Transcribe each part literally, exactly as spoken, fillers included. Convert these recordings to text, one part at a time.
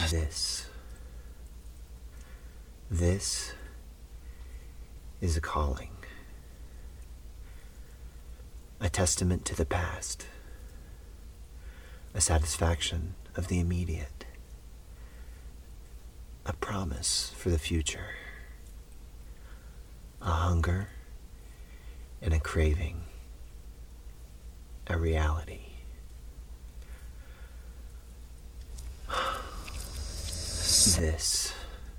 This. This is a calling. A testament to the past. A satisfaction of the immediate. A promise for the future. A hunger and a craving. A reality. This.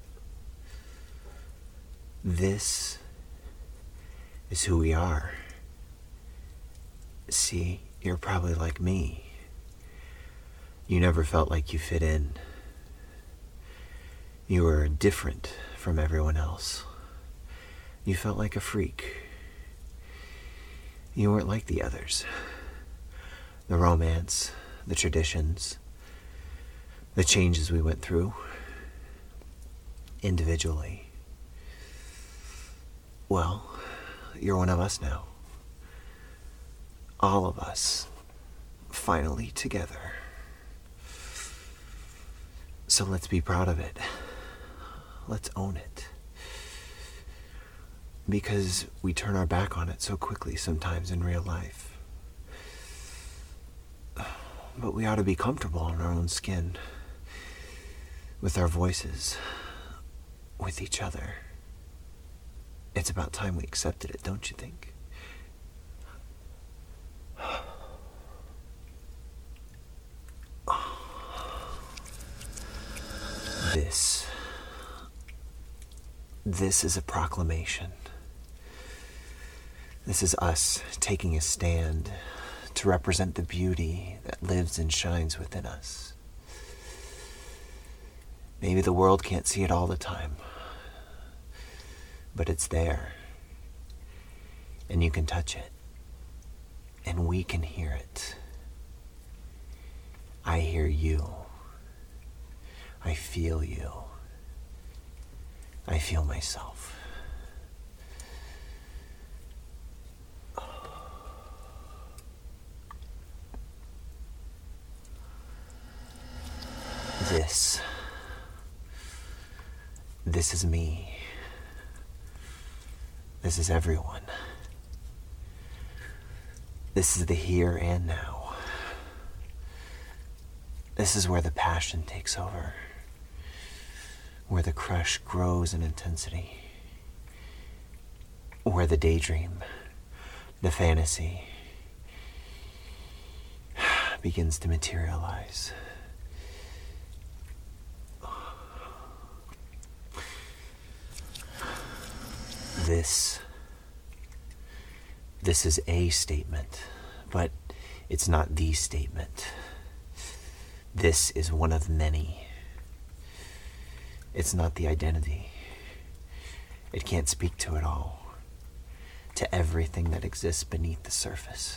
This is who we are. See, you're probably like me. You never felt like you fit in. You were different from everyone else. You felt like a freak. You weren't like the others. The romance, the traditions, the changes we went through individually. Well, you're one of us now. All of us, finally together. So let's be proud of it. Let's own it. Because we turn our back on it so quickly sometimes in real life. But we ought to be comfortable in our own skin, with our voices, with each other. It's about time we accepted it, don't you think? This. This is a proclamation. This is us taking a stand to represent the beauty that lives and shines within us. Maybe the world can't see it all the time, but it's there, and you can touch it, and we can hear it. I hear you. I feel you. I feel myself. This. This is me. This is everyone. This is the here and now. This is where the passion takes over. Where the crush grows in intensity. Where the daydream, the fantasy, begins to materialize. This, this is a statement, but it's not the statement. This is one of many. It's not the identity. It can't speak to it all, to everything that exists beneath the surface,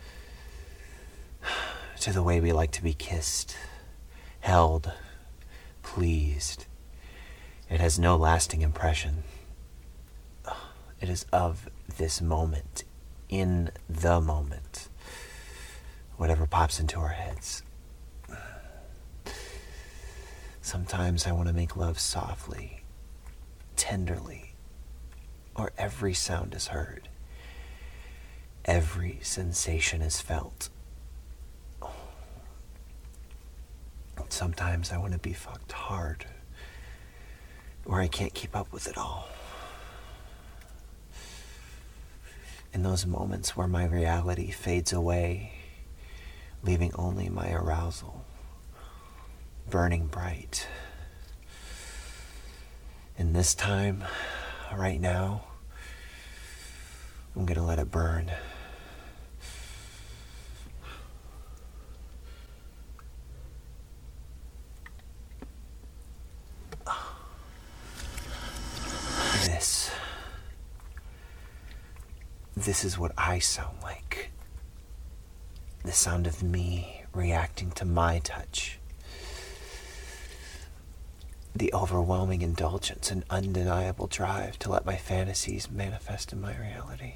to the way we like to be kissed, held, pleased. It has no lasting impression. It is of this moment, in the moment, whatever pops into our heads. Sometimes I want to make love softly, tenderly, or every sound is heard. Every sensation is felt. Sometimes I want to be fucked hard, or I can't keep up with it all. In those moments where my reality fades away, leaving only my arousal, burning bright. And this time, right now, I'm gonna let it burn. This. This is what I sound like. The sound of me reacting to my touch. The overwhelming indulgence and undeniable drive to let my fantasies manifest in my reality.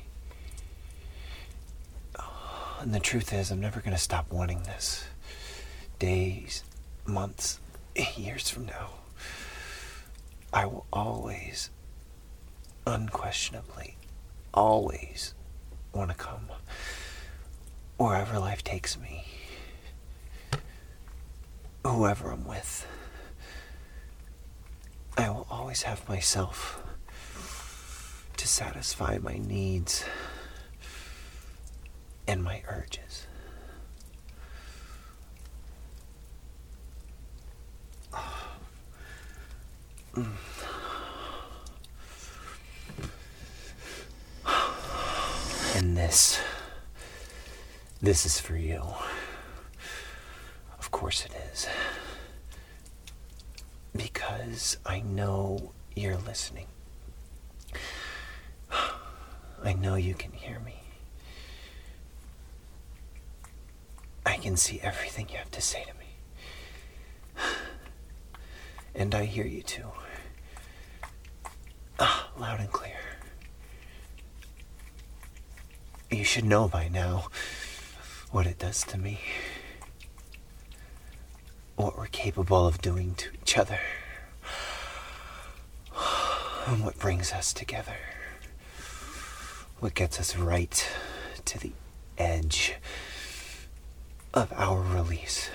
And the truth is, I'm never going to stop wanting this. Days, months, years from now, I will always, unquestionably, always want to come wherever life takes me, whoever I'm with. I will always have myself to satisfy my needs and my urges. And this, this is for you. Of course it is. Because I know you're listening. I know you can hear me. I can see everything you have to say to me. And I hear you too. Ah, loud and clear. You should know by now what it does to me. What we're capable of doing to each other. And what brings us together. What gets us right to the edge of our release.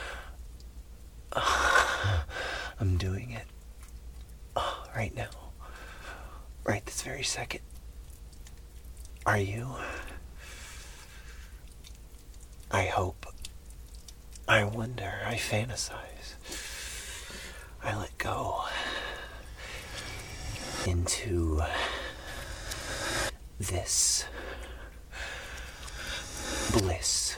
I'm doing it right now. Right this very second. Are you? I hope. I wonder. I fantasize. I let go into this bliss.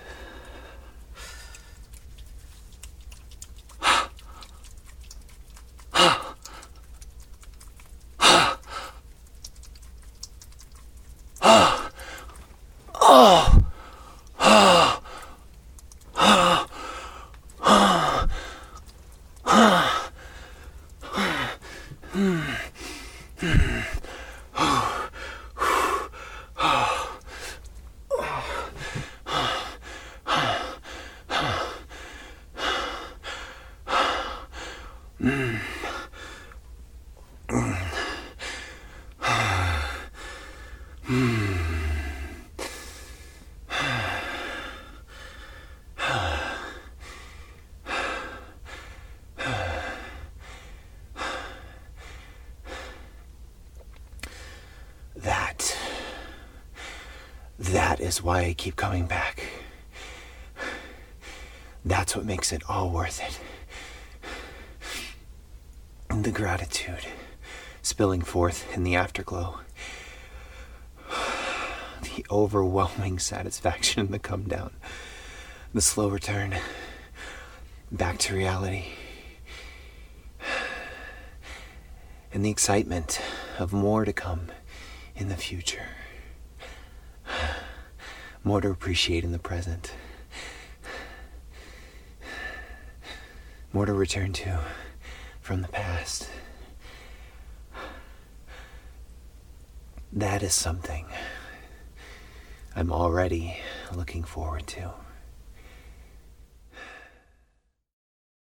That, that is why I keep coming back. That's what makes it all worth it. And the gratitude spilling forth in the afterglow. The overwhelming satisfaction in the come down. The slow return back to reality. And the excitement of more to come in the future. More to appreciate in the present. More to return to from the past. That is something I'm already looking forward to.